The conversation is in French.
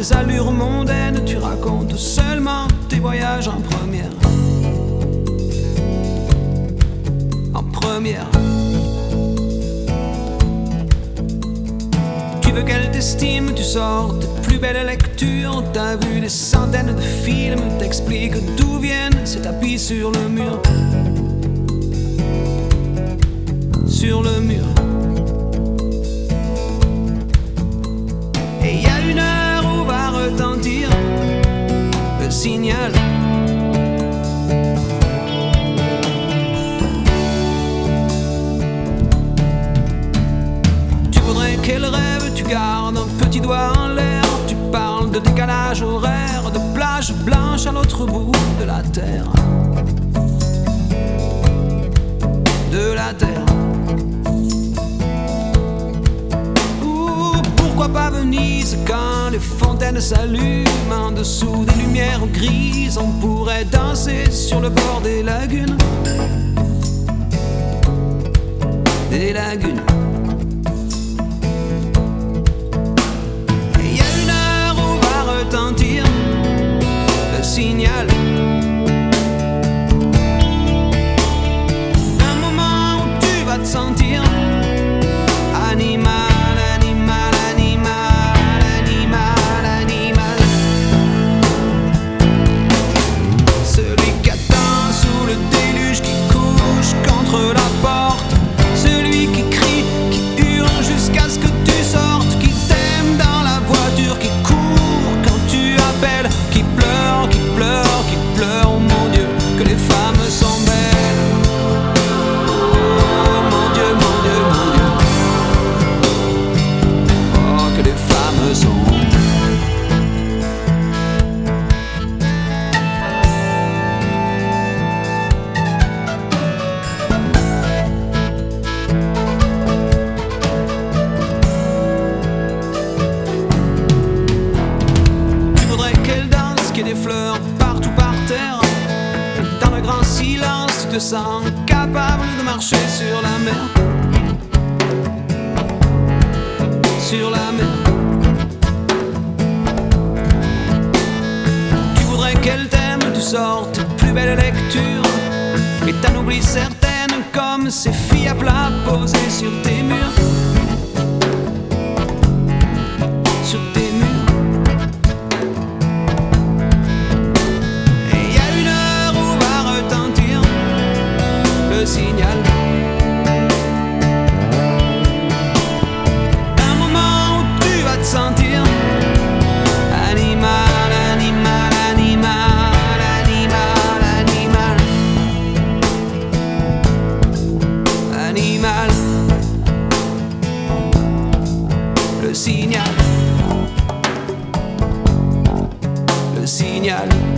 des allures mondaines, tu racontes seulement tes voyages en première. En première. Tu veux qu'elle t'estime, tu sors tes plus belles lectures. T'as vu des centaines de films, t'expliques d'où viennent ces tapis sur le mur. Sur le mur. Et il y a une heure où va retentir le signal. Tu voudrais qu'elle rêve, tu gardes un petit doigt en l'air. Tu parles de décalage horaire, de plage blanche à l'autre bout de la terre. De la terre. Pourquoi pas Venise quand les fontaines s'allument en dessous des lumières grises? On pourrait danser sur le bord des lagunes. Des lagunes. Et il y a une heure où va retentir le signal. Un moment où tu vas te sentir animal. Contre la porte, celui qui crie, qui hurle jusqu'à ce que tu sortes, qui t'aime dans la voiture, qui court quand tu appelles, qui pleure, qui pleure, qui pleure. Oh mon Dieu, que les femmes sont belles. Oh mon Dieu, mon Dieu, mon Dieu. Oh, que les femmes sont belles. Des fleurs partout par terre. Dans le grand silence, tu te sens capable de marcher sur la mer. Sur la mer. Tu voudrais qu'elle t'aime, tu sors tes plus belles lectures et t'en oublies certaines comme ces filles à plat posées sur tes murs. Sur tes murs. Le signal. Un moment où tu vas te sentir animal, animal, animal, animal, animal, animal. Le signal. Le signal.